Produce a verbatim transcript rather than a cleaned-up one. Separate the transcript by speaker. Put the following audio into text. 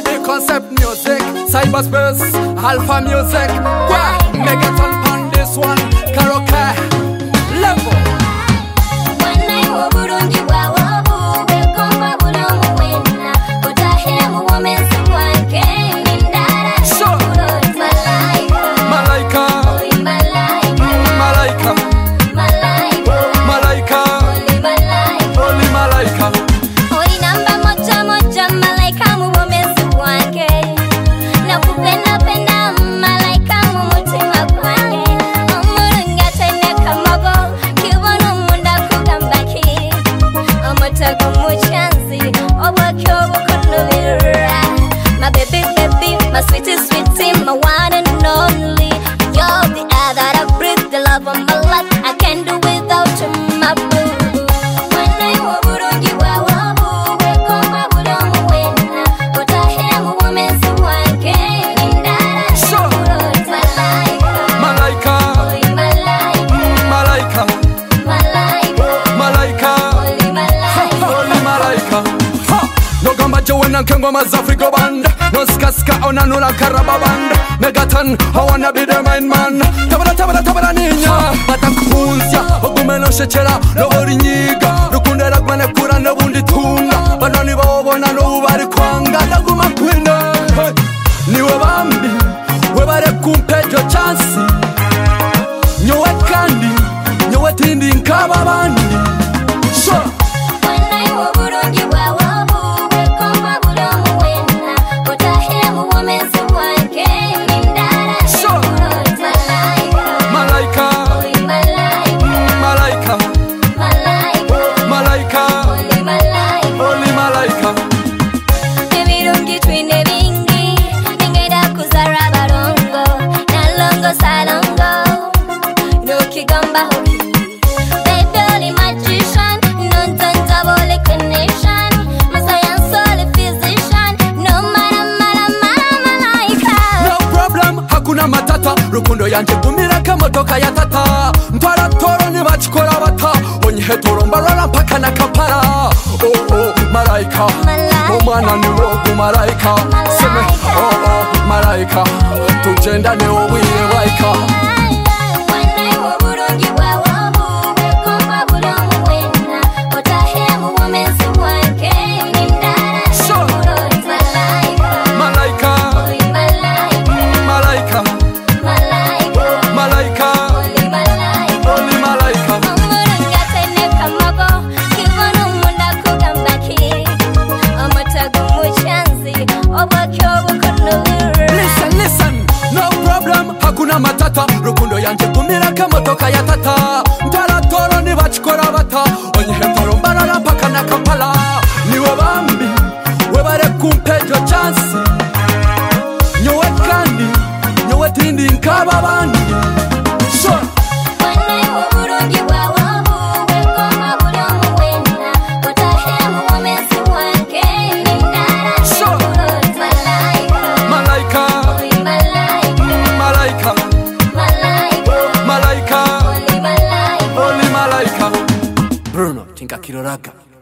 Speaker 1: the concept music, cyberspace, alpha music. Why? Megaton on this one, karaoke level.
Speaker 2: Kangoma Africa band, no skaska ona nula karaba band. Megaton, I wanna be the main man. Tabara tabara tabara ninya, batakunzya, ogumeno shechera, no orinyiga, rukundera kwane kura no bundi tunga. Banani babona no bari kwanga, daguma kwina. Niwe bambi, we bare kumpe jo chance. Nyowe kandi, nyowe tindi nkaba bandi. Sure. Rukundo yanje gumira kamotoka ya tata. Ntwara toro ni bachikora bata. Onyihe toro mbarara mpaka na Kampala. Oh oh malaika, omwana ni wogu malaika. Seme oh oh malaika, tugenda ne obwire bwaika. Matata, rukundo yanje gumira kamotoka ya tata. Ntwara toro ni bachikora bata. Onyihe toro mbarara mpaka na Kampala. Niwe bambi, we bare kumpe jo chance. Nyowe kandi, nyowe tindi nkaba bandi. Sure. Bruno Tinka Kiroraga.